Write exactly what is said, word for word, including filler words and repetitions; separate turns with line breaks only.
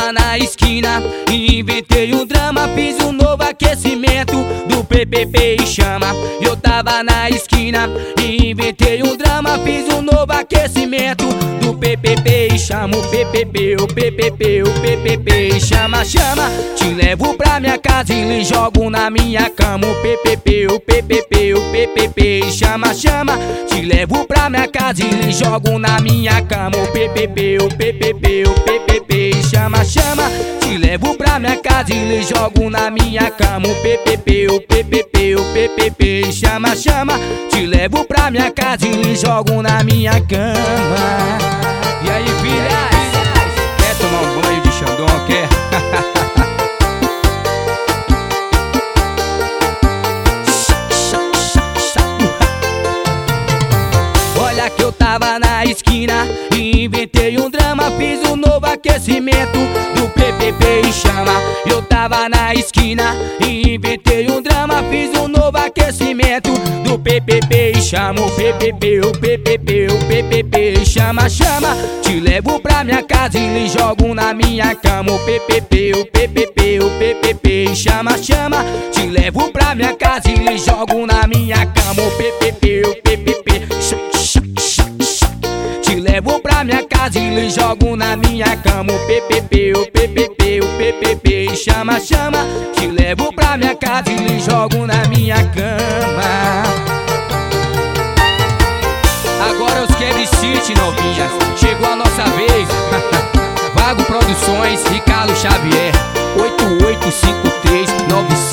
tava na esquina e inventei um drama, fiz um novo aquecimento do P P P e chama. Eu tava na esquina e inventei um drama, fiz um novo aquecimento do P P P e chama. O P P P, o P P P, o P P P e chama, chama. Te levo pra minha casa e lhe jogo na minha cama. O P P P, o P P P, o P P P e chama, chama. Te levo pra minha casa e lhe jogo na minha cama. O P P P, o P P P, o P P P e chama, chama. Te levo pra minha casa e lhe jogo na minha cama. O P P P, o P P P, o P P P e chama, chama. Te levo pra minha casa e lhe jogo na minha cama. E aí, filhas? Quer tomar um banho de Xandão, quer? Olha que eu tava na esquina e inventei um drama, fiz um novo aquecimento do P P P e chama. Eu tava na esquina e inventei um drama, fiz um novo aquecimento do P P P e chama. O P P P, o P P P, o P P P e chama, chama. Te levo pra minha casa e lhe jogo na minha cama. O P P P, o P P P, o P P P e chama, chama. Te levo pra minha casa e lhe jogo na minha cama. O P P P, o P P P, te levo pra minha casa e lhe jogo na minha cama. O P P P, o P P P, o P P P e chama, chama. Te levo pra minha casa e lhe jogo na minha cama. Agora os Quebre City, novinhas, chegou a nossa vez. Vago Produções, Ricardo Xavier, oito oito cinco três nove cinco